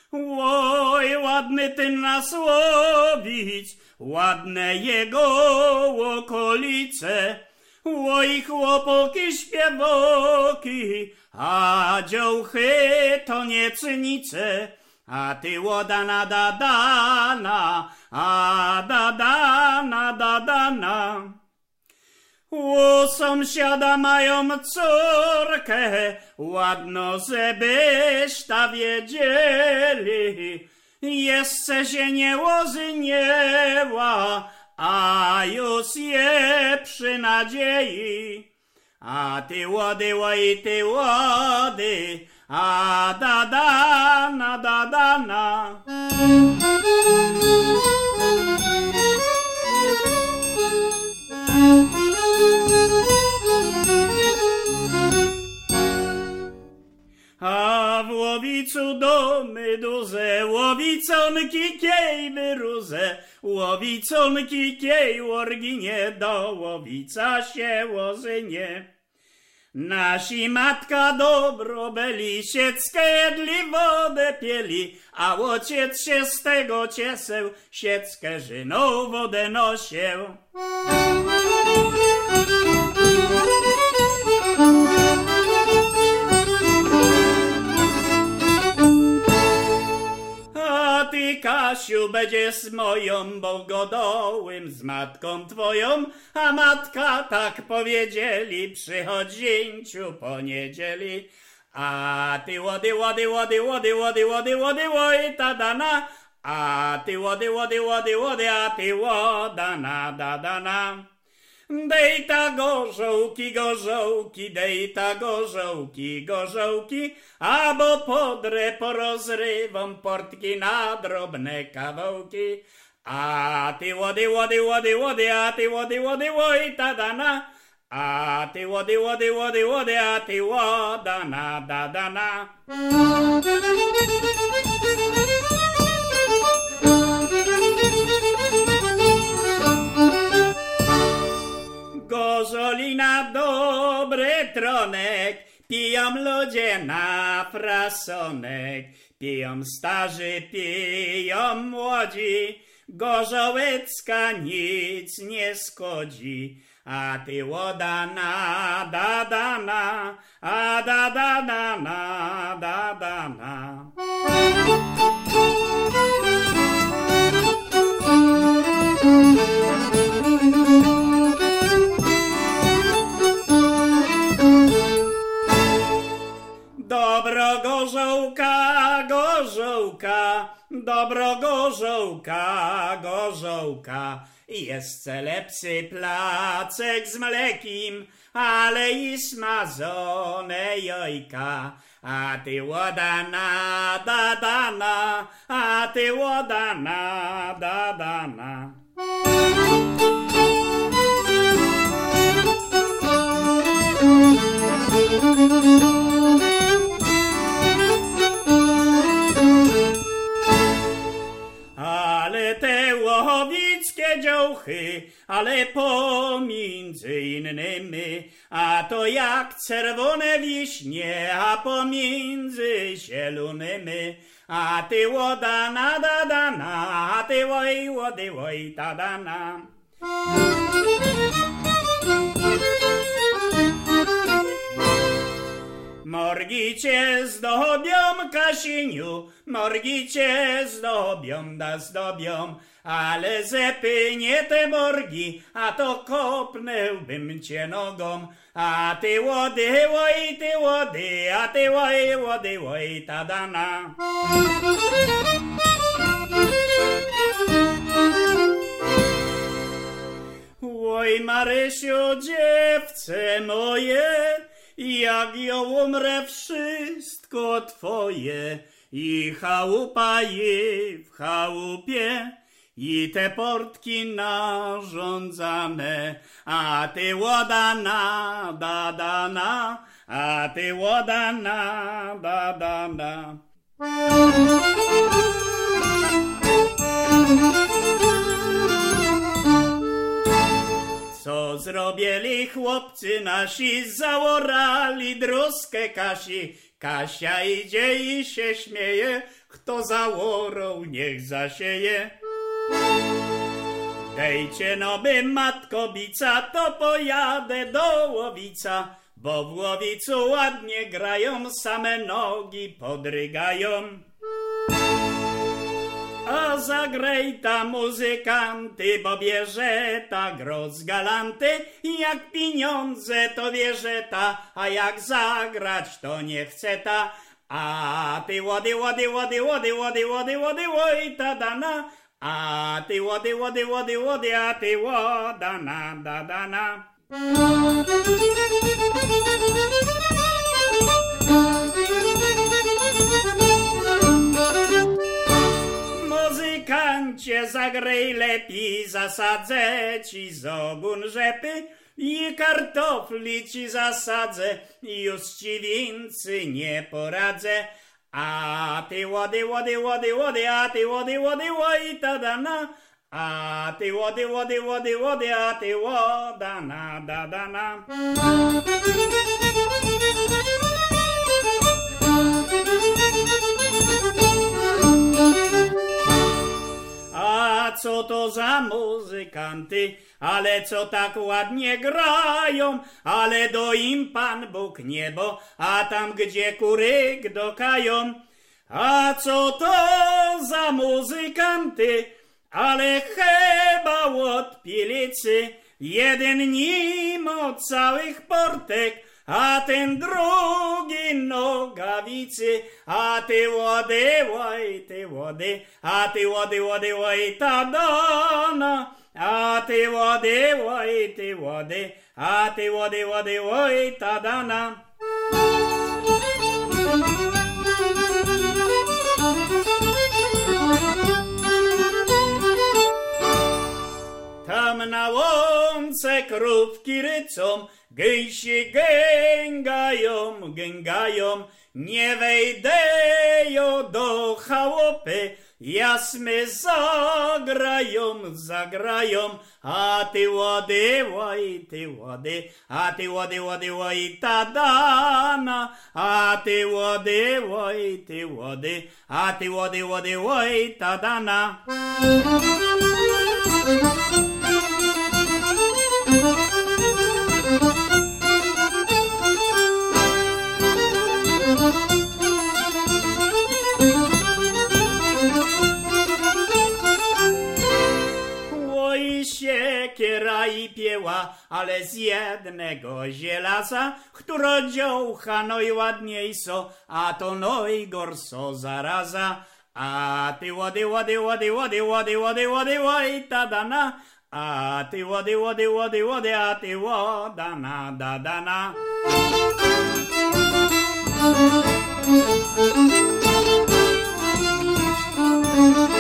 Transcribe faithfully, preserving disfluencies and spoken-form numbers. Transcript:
Oj, ładny ty nas łowić, ładne jego okolice. Oj, chłopoki śpiewoki, a dziołchy to nie cynice. A ty łodana dadana, a dadana dadana. U sąsiada mają córkę, ładno żebyś ta wiedzieli. Jeszcze się nie łożynieła, a już je przy nadziei. A ty łody, oj, ty łody, a dadana, dadana. A w łowicu domy duże, łowiconki kiej wyruze, łowiconki kiej łorginie, do łowica się łożynie. Nasi matka dobro byli, sieckę jedli, wodę pieli, a ojciec się z tego cieszył, sieckę żyną wodę nosił. A ty, Kasiu, będziesz moją, bo godołym z matką twoją, a matka tak powiedzieli, przychodź zięciu po niedzieli. A ty łody, łody, łody, łody, łody, łody, łody, łody, ta dana, a ty łody, łody, łody, łody, a ty łodana, da dana. Dej ta gorzołki, gorzołki, dej ta gorzołki, gorzołki, abo podrę porozrywam portki na drobne kawałki. A ty łody, łody, łody, łody, a ty łody, łody, łody, ta dana, a ty łody, łody, łody, łody, a ty łodana, da dana. Gorzolina dobry tronek, piją ludzie na frasonek, piją starzy, piją młodzi, gorzołecka nic nie szkodzi. A ty łodana, da dana, a da da dana, da dana. Dobro gorzołka, gorzołka, dobro gorzołka, gorzołka. Jeszcze lepszy placek z mlekiem, ale i smazone jajka. A ty łodana, da dana, a ty łodana, da dana. Ale te łowickie dziołchy, ale pomiędzy innymi, a to jak czerwone wiśnie, a pomiędzy zielonymi. A ty łodana, da dana, a ty łoj, łody, łoj, ta dana. Morgi cię zdobią, Kasiniu, morgi cię zdobią, da zdobią, ale zepynie te morgi, a to kopnęłbym cię nogą. A ty łody, łoj, ty łody, a ty łoj, łody, łoj, ta dana. Oj, Marysiu, dziewczę moje, jak ją umrę, wszystko twoje. I chałupa je w chałupie, i te portki narządzane. A ty łodana, da dana, a ty łodana, da dana. Co zrobili chłopcy nasi, zaorali druskę Kasi, Kasia idzie i się śmieje, kto zaworą, niech zasieje. Dejcie no by matko bica, to pojadę do Łowica, bo w Łowicu ładnie grają, same nogi podrygają. A zagraj ta muzykanty, bo bierze ta gros galanty, jak pieniądze to bierze ta, a jak zagrać to nie chce ta. A ty łody, łody, łody, łody, łody, łody, łody, łoj ta dana. A ty łody, łody, łody, łody, a ty łodana, da dana. Muzykancie, zagraj lepiej, zasadzę ci z ogun rzepy i kartofli ci zasadzę, już ci więcej nie poradzę. A ty łody, łody, łody, łody, a ty łody, łody, łoj ta dana. A ty łody, łody, łody, łody, a ty łodana, da dana. A co to za muzykanty, ale co tak ładnie grają, ale do im Pan Bóg niebo, a tam gdzie kury gdokają. A co to za muzykanty, ale chyba od Pilicy, jeden nim od całych portek, a ten drugi nogawicy. A ty łody, łoj, ty łody, a ty łody, łody, łoj, ta dana. A ty łody, łoj, ty łody, a ty łody, łody, łoj, ta dana. Tam na łące krówki rycą, gęsi gęgają, gęgają. Nie wejdę do chałupy, jasmy zagrają, zagrają. A ty łody, łoj, ty łody, a ty łody, łody, łoj, ta dana. A ty łody, łoj, ty łody, a ty łody, łody, łoj, ta dana. Oj, siekiera i pieła, ale z jednego zielaza, któro dziołcha najładniejso, a to najgorso zaraza. A ty łody, łody, łody, łody, łody, łody, łody, łoj, ta dana. A ty łody, łody, łody, łody, a ty łodana, da dana. Thank you.